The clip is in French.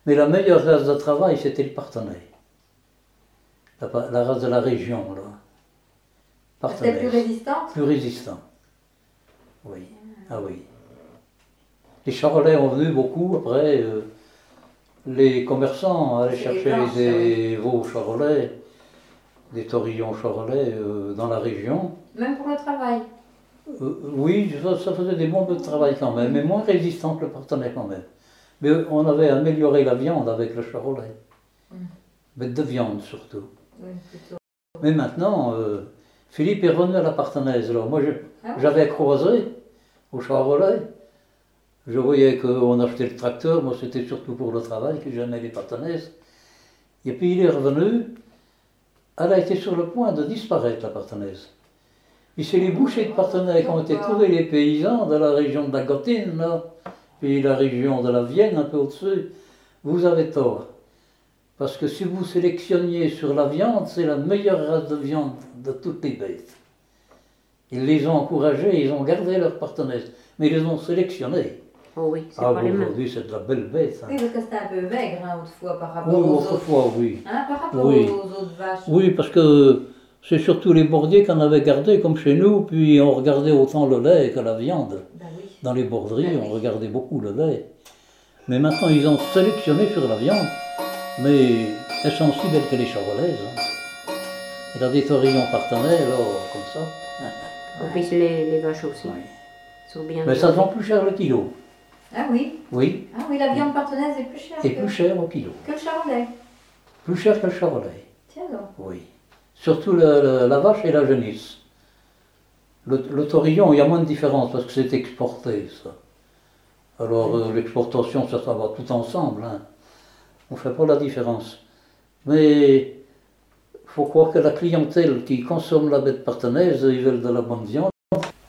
Mais la meilleure race de travail, c'était le partenaire. La race de la région, là. C'était plus résistante? Plus résistant. Oui. Ah oui. Les Charolais ont venu beaucoup, après, les commerçants allaient chercher des veaux charolais, des taurillons charolais dans la région. Même pour le travail? Oui, ça faisait des bons bœufs de travail quand même, mais moins résistants que le partenaire quand même. Mais on avait amélioré la viande avec le charolais. Mais de viande surtout. Oui, plutôt. Mais maintenant, Philippe est revenu à la partenaise. Alors moi, j'avais croisé au charolais. Je voyais qu'on achetait le tracteur, moi c'était surtout pour le travail que j'aimais les partenaises. Et puis il est revenu, elle a été sur le point de disparaître, la partenaise. Puis c'est les bouchers de partenaires qui ont été trouvés, les paysans de la région de la Gotine, là, puis la région de la Vienne, un peu au-dessus. Vous avez tort. Parce que si vous sélectionniez sur la viande, c'est la meilleure race de viande de toutes les bêtes. Ils les ont encouragés, ils ont gardé leurs partenaires, mais ils les ont sélectionnés. Oh oui, c'est pas les mêmes. Aujourd'hui, c'est de la belle bête. Hein. Oui, parce que c'était un peu maigre autrefois par rapport Oui, aux autrefois, autres. oui. Hein, par rapport Oui. aux autres vaches. Oui, parce que c'est surtout les bordiers qu'on avait gardés comme chez nous, puis on regardait autant le lait que la viande. Ben oui. Dans les borderies, Ben on oui. regardait beaucoup le lait. Mais maintenant, ils ont sélectionné sur la viande, mais elles sont aussi belles que les charolaises. Hein. Il a des taurillons partenaires, là, comme ça. En plus, les vaches aussi. Oui. Sont bien Mais ça vend plus cher le kilo. Ah oui. Oui, Ah oui, la viande partenaise est plus chère et plus cher au kilo. que le charolais. Plus cher que le charolais. Tiens donc. Oui. Surtout la vache et la genisse. Le taurillon, il y a moins de différence parce que c'est exporté, ça. Alors l'exportation, ça va tout ensemble. Hein. On ne fait pas la différence. Mais il faut croire que la clientèle qui consomme la bête partenaise, ils veulent de la bonne viande.